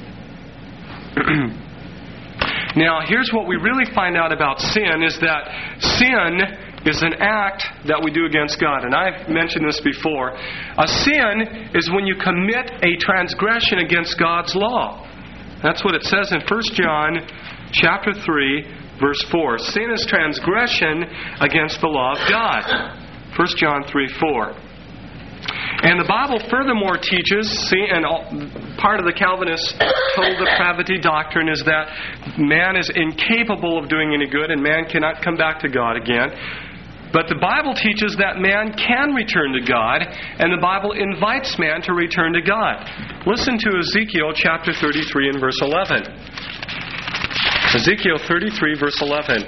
Now, here's what we really find out about sin, is that sin is an act that we do against God. And I've mentioned this before. A sin is when you commit a transgression against God's law. That's what it says in First John chapter three, verse four. Sin is transgression against the law of God. First John three, four. And the Bible furthermore teaches, see, and all, part of the Calvinist total depravity doctrine is that man is incapable of doing any good and man cannot come back to God again. But the Bible teaches that man can return to God, and the Bible invites man to return to God. Listen to Ezekiel chapter thirty-three and verse eleven. Ezekiel thirty-three, verse eleven.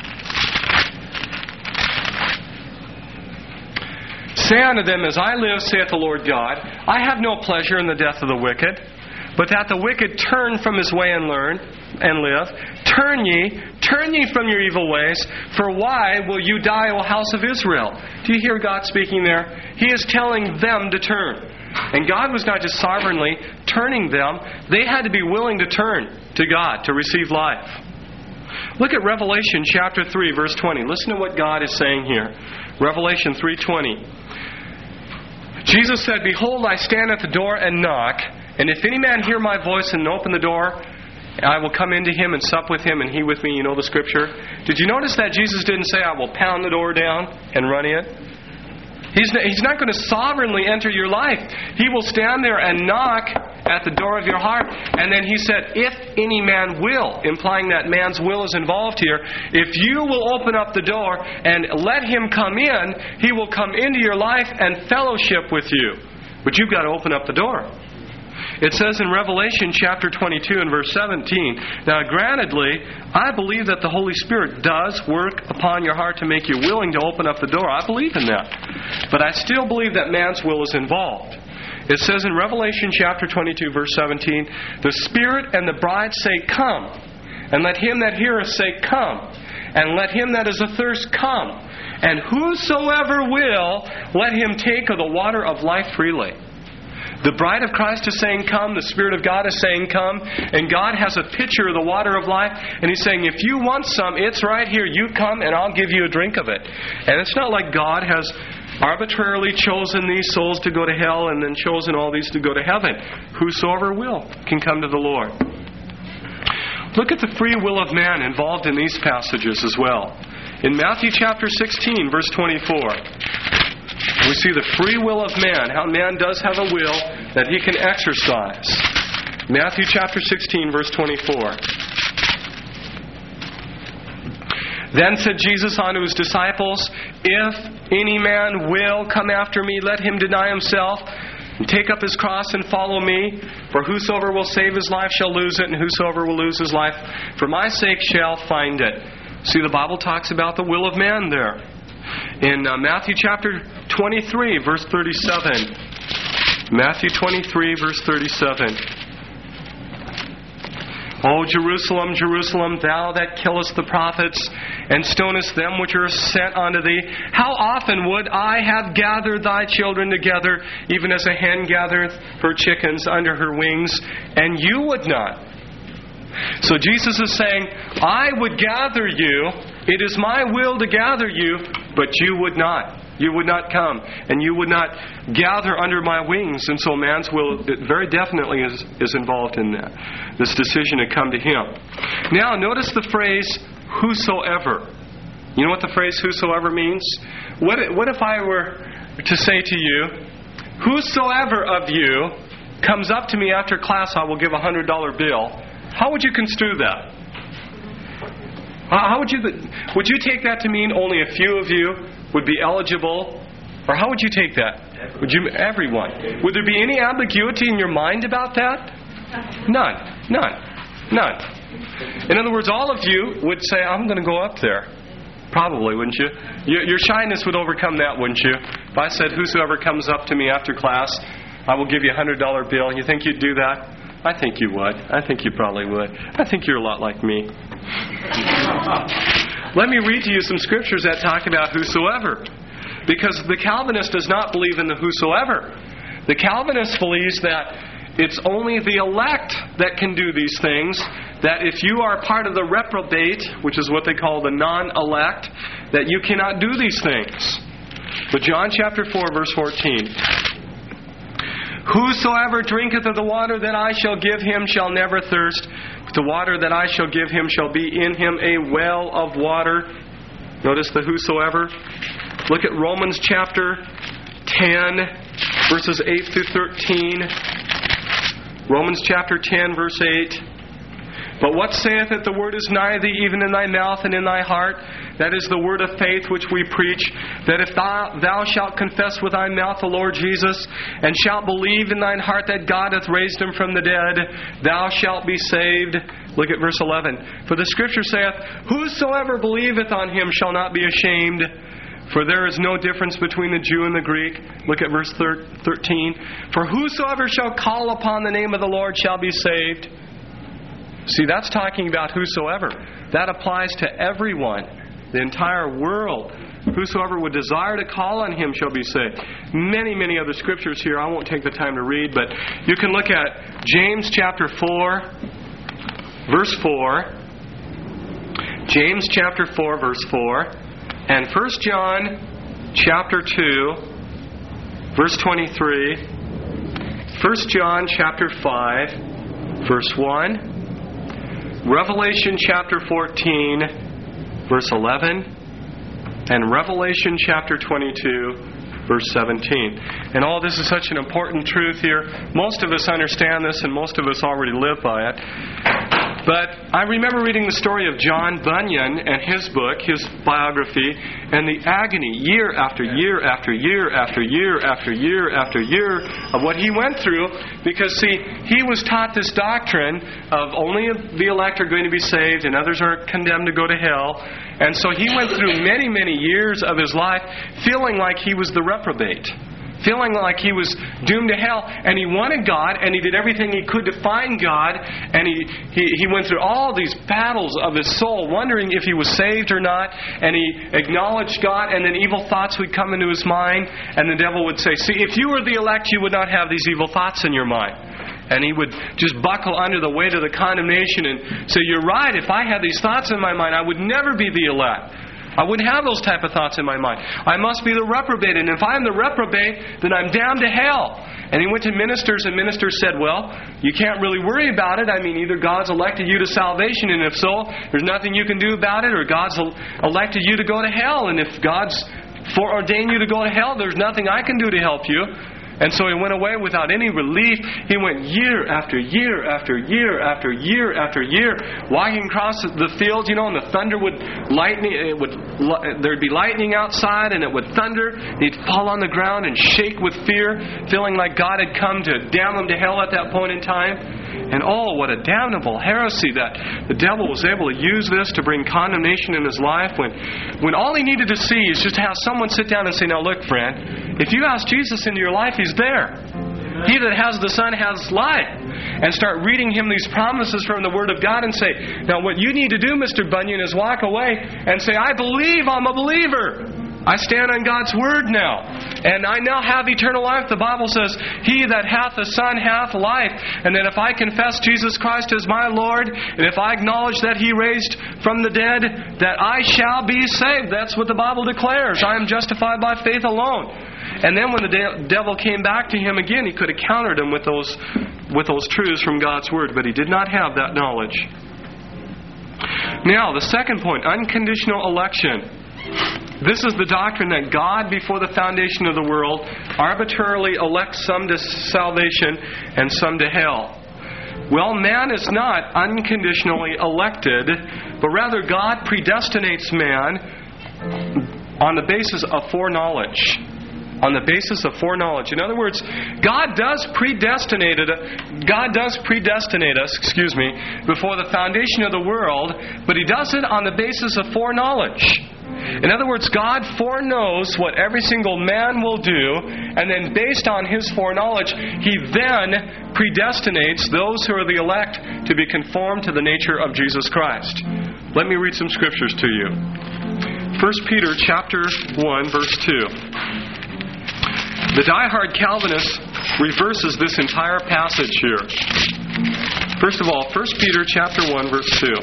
Say unto them, as I live, saith the Lord God, I have no pleasure in the death of the wicked, but that the wicked turn from his way and learn and live. Turn ye, turn ye from your evil ways, for why will you die, O house of Israel? Do you hear God speaking there? He is telling them to turn. And God was not just sovereignly turning them. They had to be willing to turn to God to receive life. Look at Revelation chapter three, verse twenty. Listen to what God is saying here. Revelation three twenty. Jesus said, Behold, I stand at the door and knock, and if any man hear my voice and open the door, I will come into him and sup with him and he with me. You know the scripture. Did you notice that Jesus didn't say, I will pound the door down and run in? He's not, he's not going to sovereignly enter your life. He will stand there and knock, at the door of your heart. And then he said, if any man will, implying that man's will is involved here, if you will open up the door and let him come in, he will come into your life and fellowship with you. But you've got to open up the door. It says in Revelation chapter twenty-two and verse seventeen, now grantedly, I believe that the Holy Spirit does work upon your heart to make you willing to open up the door. I believe in that. But I still believe that man's will is involved. It says in Revelation chapter twenty-two verse seventeen, the Spirit and the bride say, come. And let him that heareth say, come. And let him that is athirst come. And whosoever will, let him take of the water of life freely. The bride of Christ is saying, come. The Spirit of God is saying, come. And God has a pitcher of the water of life. And He's saying, if you want some, it's right here. You come and I'll give you a drink of it. And it's not like God has arbitrarily chosen these souls to go to hell and then chosen all these to go to heaven. Whosoever will can come to the Lord. Look at the free will of man involved in these passages as well. In Matthew chapter sixteen, verse twenty-four, we see the free will of man, how man does have a will that he can exercise. Matthew chapter sixteen, verse twenty-four. Then said Jesus unto His disciples, if any man will come after me, let him deny himself, and take up his cross and follow me. For whosoever will save his life shall lose it, and whosoever will lose his life for my sake shall find it. See, the Bible talks about the will of man there. In uh, Matthew chapter twenty-three, verse thirty-seven. Matthew twenty-three, verse thirty-seven. O Jerusalem, Jerusalem, thou that killest the prophets, and stonest them which are sent unto thee, how often would I have gathered thy children together, even as a hen gathereth her chickens under her wings, and you would not? So Jesus is saying, I would gather you. It is my will to gather you, but you would not. You would not come, and you would not gather under my wings. And so man's will very definitely is, is involved in that, this decision to come to Him. Now, notice the phrase, whosoever. You know what the phrase whosoever means? What if, what if I were to say to you, whosoever of you comes up to me after class, I will give a one hundred dollar bill. How would you construe that? How would you would you take that to mean only a few of you would be eligible? Or how would you take that? Would you everyone? Would there be any ambiguity in your mind about that? None. None. None. In other words, all of you would say, I'm going to go up there. Probably, wouldn't you? Your shyness would overcome that, wouldn't you? If I said, whosoever comes up to me after class, I will give you a one hundred dollar bill. You think you'd do that? I think you would. I think you probably would. I think you're a lot like me. Let me read to you some scriptures that talk about whosoever. Because the Calvinist does not believe in the whosoever. The Calvinist believes that it's only the elect that can do these things. That if you are part of the reprobate, which is what they call the non-elect, that you cannot do these things. But John chapter four, verse fourteen. Whosoever drinketh of the water that I shall give him shall never thirst. But the water that I shall give him shall be in him a well of water. Notice the whosoever. Look at Romans chapter ten, verses eight through thirteen. Romans chapter ten, verse eight. But what saith it? The word is nigh thee, even in thy mouth and in thy heart. That is the word of faith which we preach. That if thou, thou shalt confess with thy mouth the Lord Jesus, and shalt believe in thine heart that God hath raised him from the dead, thou shalt be saved. Look at verse eleven. For the Scripture saith, whosoever believeth on him shall not be ashamed. For there is no difference between the Jew and the Greek. Look at verse thirteen. For whosoever shall call upon the name of the Lord shall be saved. See, that's talking about whosoever. That applies to everyone, the entire world. Whosoever would desire to call on him shall be saved. Many, many other scriptures here I won't take the time to read, but you can look at James chapter four, verse four. James chapter four, verse four. And First John chapter two, verse twenty-three. First John chapter five, verse one. Revelation chapter fourteen, verse eleven. And Revelation chapter twenty-two, verse seventeen. And all this is such an important truth here. Most of us understand this, and most of us already live by it. But I remember reading the story of John Bunyan and his book, his biography, and the agony year after year after year after year after year after year of what he went through. Because, see, he was taught this doctrine of only the elect are going to be saved and others are condemned to go to hell. And so he went through many, many years of his life feeling like he was the reprobate. Feeling like he was doomed to hell, and he wanted God, and he did everything he could to find God, and he, he, he went through all these battles of his soul, wondering if he was saved or not, and he acknowledged God, and then evil thoughts would come into his mind, and the devil would say, see, if you were the elect, you would not have these evil thoughts in your mind. And he would just buckle under the weight of the condemnation and say, you're right, if I had these thoughts in my mind, I would never be the elect. I wouldn't have those type of thoughts in my mind. I must be the reprobate. And if I'm the reprobate, then I'm damned to hell. And he went to ministers, and ministers said, well, you can't really worry about it. I mean, either God's elected you to salvation, and if so, there's nothing you can do about it, or God's elected you to go to hell. And if God's foreordained you to go to hell, there's nothing I can do to help you. And so he went away without any relief. He went year after year after year after year after year, walking across the fields, you know, and the thunder would lightning. It would there'd be lightning outside, and it would thunder. He'd fall on the ground and shake with fear, feeling like God had come to damn him to hell at that point in time. And oh, what a damnable heresy that the devil was able to use this to bring condemnation in his life, when, when all he needed to see is just to have someone sit down and say, now look, friend, if you ask Jesus into your life, He's there. He that has the Son has life. And start reading him these promises from the Word of God and say, now what you need to do, Mister Bunyan, is walk away and say, I believe I'm a believer. I stand on God's Word now. And I now have eternal life. The Bible says, he that hath the Son hath life. And that if I confess Jesus Christ as my Lord, and if I acknowledge that He raised from the dead, that I shall be saved. That's what the Bible declares. I am justified by faith alone. And then when the de- devil came back to him again, he could have countered him with those, with those truths from God's Word. But he did not have that knowledge. Now, the second point, unconditional election. This is the doctrine that God, before the foundation of the world, arbitrarily elects some to salvation and some to hell. Well, man is not unconditionally elected, but rather God predestinates man on the basis of foreknowledge. On the basis of foreknowledge. In other words, God does predestinate it, God does predestinate us, excuse me, before the foundation of the world, but He does it on the basis of foreknowledge. In other words, God foreknows what every single man will do, and then based on His foreknowledge, He then predestinates those who are the elect to be conformed to the nature of Jesus Christ. Let me read some scriptures to you. First Peter chapter one, verse two. The diehard Calvinist reverses this entire passage here. First of all, First Peter chapter one, verse two.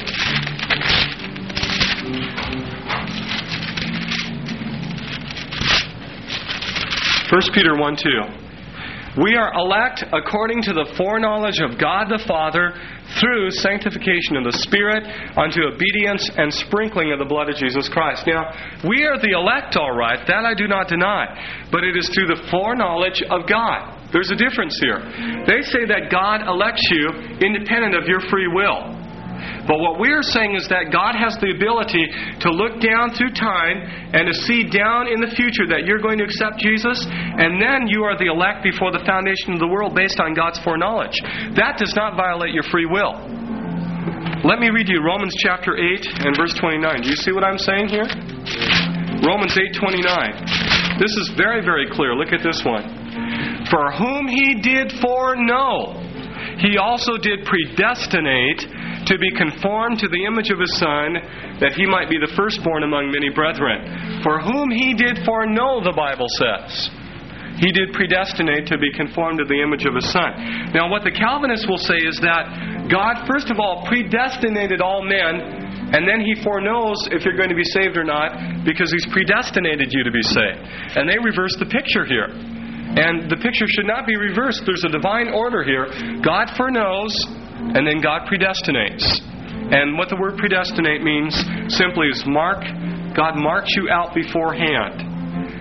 First Peter one, two. We are elect according to the foreknowledge of God the Father through sanctification of the Spirit unto obedience and sprinkling of the blood of Jesus Christ. Now, we are the elect, all right. That I do not deny. But it is through the foreknowledge of God. There's a difference here. They say that God elects you independent of your free will. But what we're saying is that God has the ability to look down through time and to see down in the future that you're going to accept Jesus, and then you are the elect before the foundation of the world based on God's foreknowledge. That does not violate your free will. Let me read you Romans chapter eight and verse twenty-nine. Do you see what I'm saying here? Romans eight twenty-nine. This is very, very clear. Look at this one. For whom He did foreknow, He also did predestinate to be conformed to the image of His Son, that He might be the firstborn among many brethren. For whom He did foreknow, the Bible says. He did predestinate to be conformed to the image of His Son. Now, what the Calvinists will say is that God, first of all, predestinated all men, and then He foreknows if you're going to be saved or not, because He's predestinated you to be saved. And they reverse the picture here. And the picture should not be reversed. There's a divine order here. God foreknows, and then God predestinates. And what the word predestinate means simply is mark. God marks you out beforehand.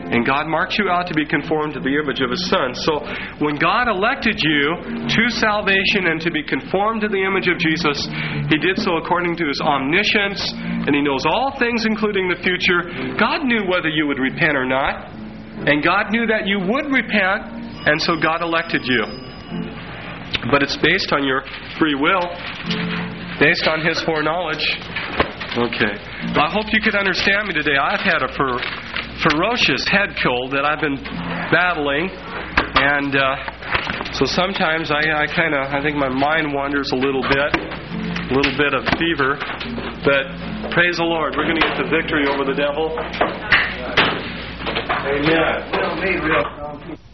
And God marked you out to be conformed to the image of His Son. So when God elected you to salvation and to be conformed to the image of Jesus, He did so according to His omniscience, and He knows all things, including the future. God knew whether you would repent or not, and God knew that you would repent, and so God elected you. But it's based on your free will, based on His foreknowledge. Okay. Well, I hope you could understand me today. I've had a fer- ferocious head cold that I've been battling, and uh, so sometimes I, I kind of, I think my mind wanders a little bit, a little bit of fever. But praise the Lord, we're going to get the victory over the devil. Amen.